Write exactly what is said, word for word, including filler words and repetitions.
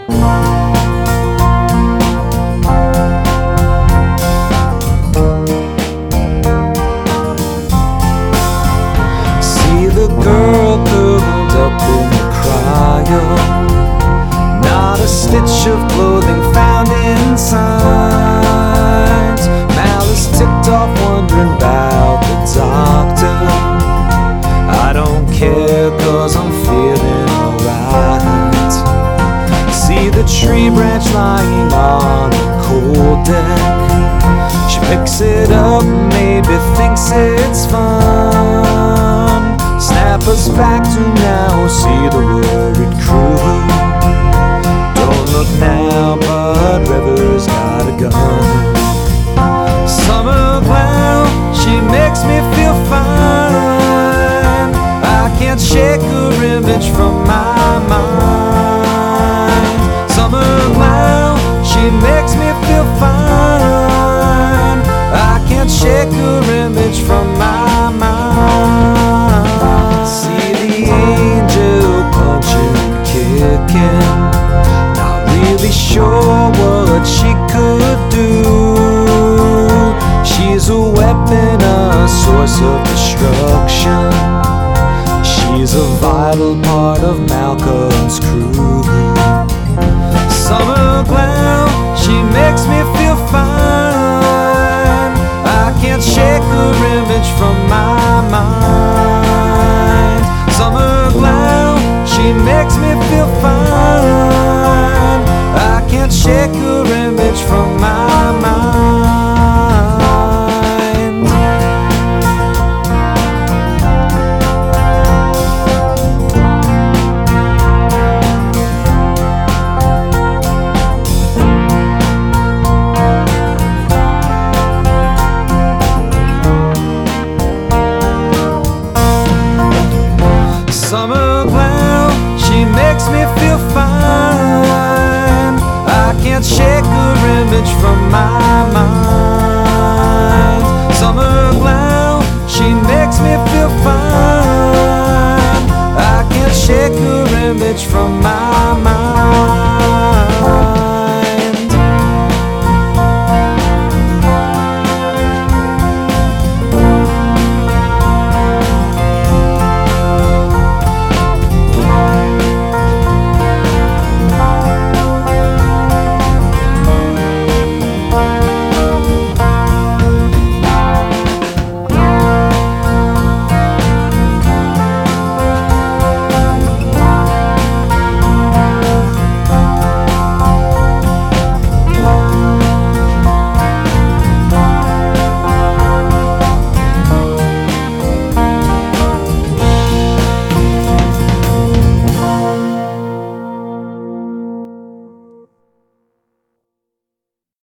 See the girl curled up in the cryo, not a stitch of clothing found inside. Malice ticked off, wondering about the doctor. I don't care, cause I'm feeling alright. See the tree branch lying on the cold deck. She picks it up, maybe thinks it's fun. Snap us back to now, see the worried crew. Don't look now, but River's got a gun. Summer clown, she makes me feel fine. I can't shake her image from my mind. Summer clown, she makes me feel fine. I can't shake her image from my mind. See the angel punching, kicking, not really sure what she could do. She's a weapon, a source of destruction. She's a vital part of Malcolm's crew. Summer clown, she makes me feel fine. I can't shake her image from my mind. Summer clown, she makes me feel fine. I can't shake her image from my mind. Summer clown, she makes me feel fine. I can't shake her image from my mind. Summer clown, she makes me feel fine. I can't shake her image from my mind.